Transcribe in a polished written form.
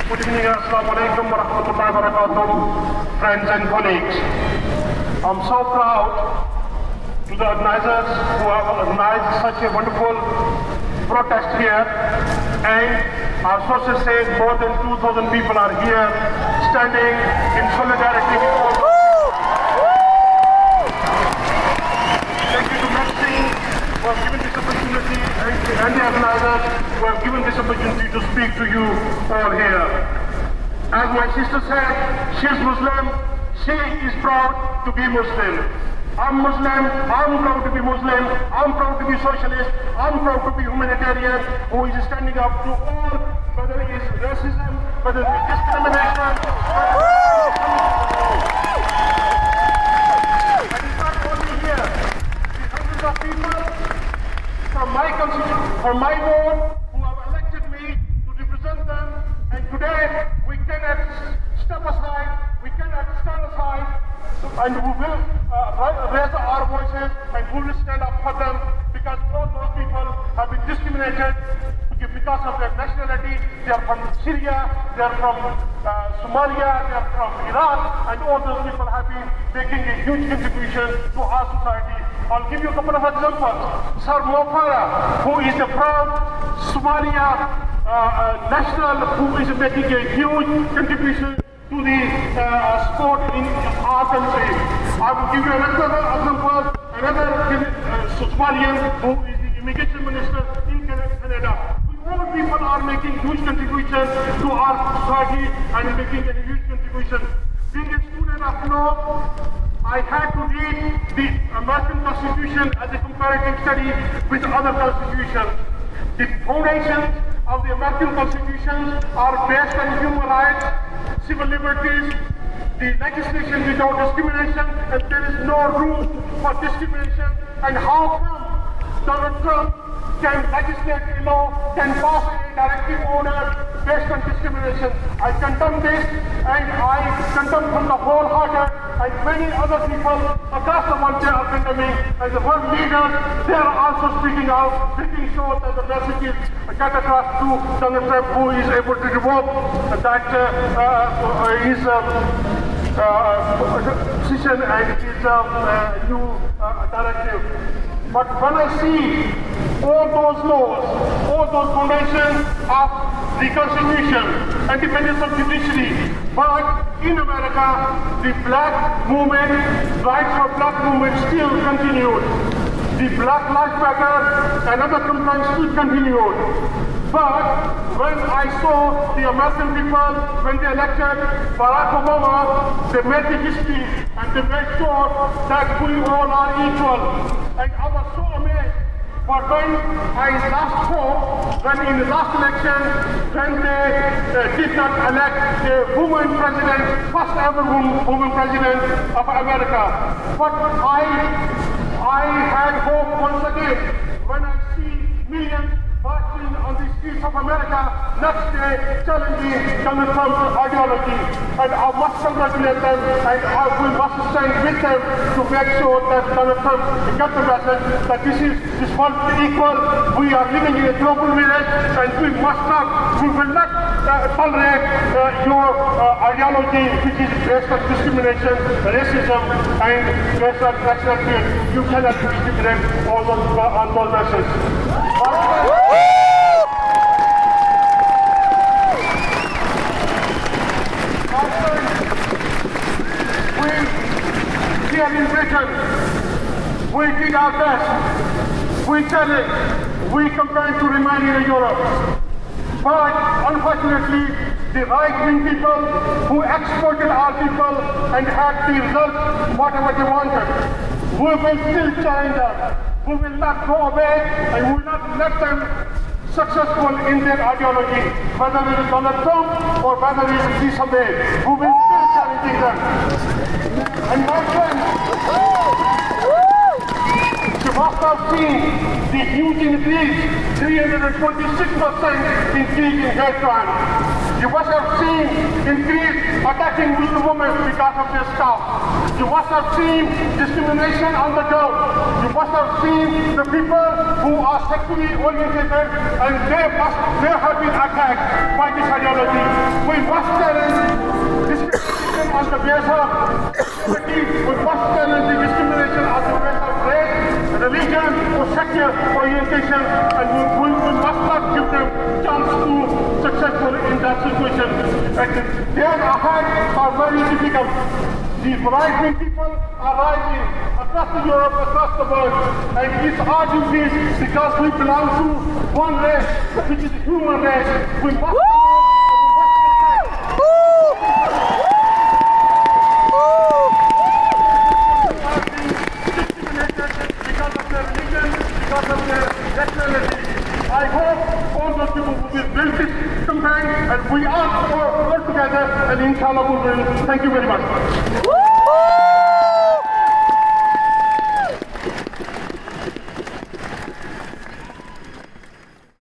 Good evening, Assalamu alaikum wa rahmatullahi wa barakatuh, friends and colleagues. I'm so proud to the organizers who have organized such a wonderful protest here, and our sources say more than 2,000 people are here standing in solidarity with all. Thank you to Messi who have given this opportunity, and the organizers who have given this opportunity to speak to you all here. As my sister said, she is Muslim, she is proud to be Muslim. I'm Muslim, I'm proud to be Muslim, I'm proud to be socialist, I'm proud to be humanitarian, who is standing up to all, whether it is racism, whether it is discrimination, and it's not only here. The hundreds of people from my constituency, from my ward, who have elected me to represent them, and today we cannot step aside, we cannot stand aside, and we will raise our voices and we will stand up for them, because all those people have been discriminated because of their nationality. They are from Syria, they are from Somalia, they are from Iraq, and all those people have been making a huge contribution to our society. I'll give you a couple of examples. Sir Mo Farah, who is the proud Somalia national, who is making a huge contribution to the sport in our country. I will give you another example, another Somalian who is the immigration minister in Canada. All people are making huge contributions to our society and making a huge contribution. Being a student of law, I had to read the American Constitution as a comparative study with other constitutions. The foundations of the American Constitution are based on human rights, civil liberties, the legislation without discrimination, and there is no room for discrimination. And how come Donald Trump can legislate a law, can pass a directive order based on discrimination? I condemn this, and I condemn from the whole heart, and many other people across the world they are condemning, and the world leaders, they are also speaking out, making sure that the message is get across to Donald Trump, who is able to revoke that his decision and his new directive. But when I see all those laws, all those foundations of the Constitution, independence of judiciary, but in America, the black movement, rights for black movement still continued. The Black Lives Matter and other campaigns still continued. But when I saw the American people, when they elected Barack Obama, they made the history and they made sure that we all are equal. And I was so amazed. But when I last saw, when in the last election, when they did not elect a woman president, first ever woman president of America. But I had hope once again when I see millions marching on the streets of America next day challenging Donald Trump's ideology. And I must congratulate them, and we must stand with them to make sure that Donald Trump gets the message that this world is equal. We are living in a global village, and we will not tolerate your ideology, which is based on discrimination, racism, and based on nationality. You cannot discriminate on those bases. Here in Britain, we did our best. We challenged. We campaigned to remain in Europe. But unfortunately, the right-wing people who exploited our people and had the results whatever they wanted, we will still challenge them. We will not go away, and we will not let them successful in their ideology, whether it is Donald Trump or whether it is Theresa May. We will still challenge them. And my friends, you must have seen the huge increase, 326% increase in hate crime. You must have seen increase attacking women because of their staff. You must have seen discrimination on the ground. You must have seen the people who are sexually oriented, and they have been attacked by this ideology. We must challenge discrimination on the basis of ethnicity. We must challenge the discrimination on the basis of race, religion, or sexual orientation, and we must not give them chance to successful in that situation. And their ahead are very difficult. These right-wing people are rising across Europe, across the world, and it's our duty because we belong to one race, which is the human race. We must discriminated because of their religion, because of their nationality. I hope all those people will build this campaign, and we are all together, and inshallah we will. Thank you very much.